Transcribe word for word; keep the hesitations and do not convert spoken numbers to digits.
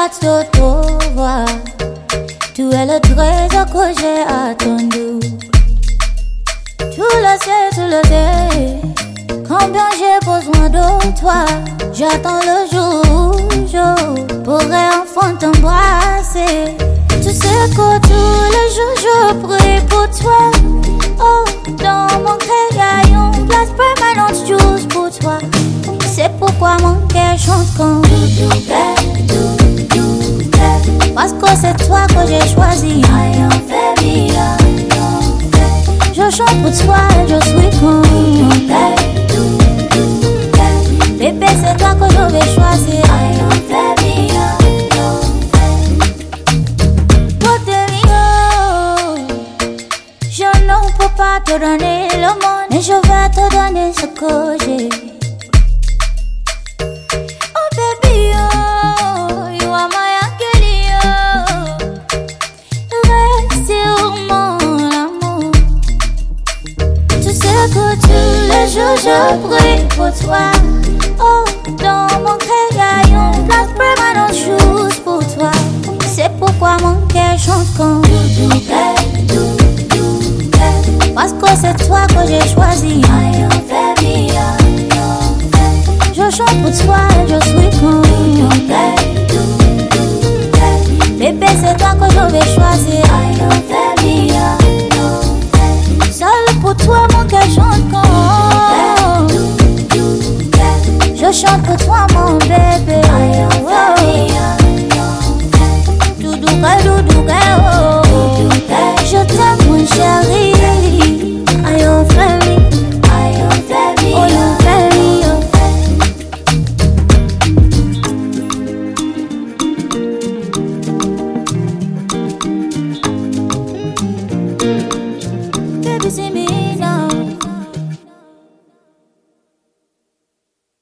hâte de te voir. Tu es le trésor que j'ai attendu. Tu le sais, tu le sais. Combien j'ai besoin de toi. J'attends le jour, jour pourrais enfin t'embrasser. Tu sais que tous les jours je prie pour toi. Oh, dans mon cœur y'a une place permanente juste pour toi. C'est pourquoi mon cœur chante comme parce que c'est toi que j'ai choisi. Je chante pour toi et je suis comme bébé, c'est toi que je vais choisir. Je ne peux pas te donner le monde, mais je vais te donner ce que j'ai. Oh baby, oh, you are my angel, oh. Reste sur mon amour. Tu sais que tous les jours je prie pour toi. Oh, dans mon cœur y'a une place permanente juste pour toi. C'est pourquoi mon cœur chante comme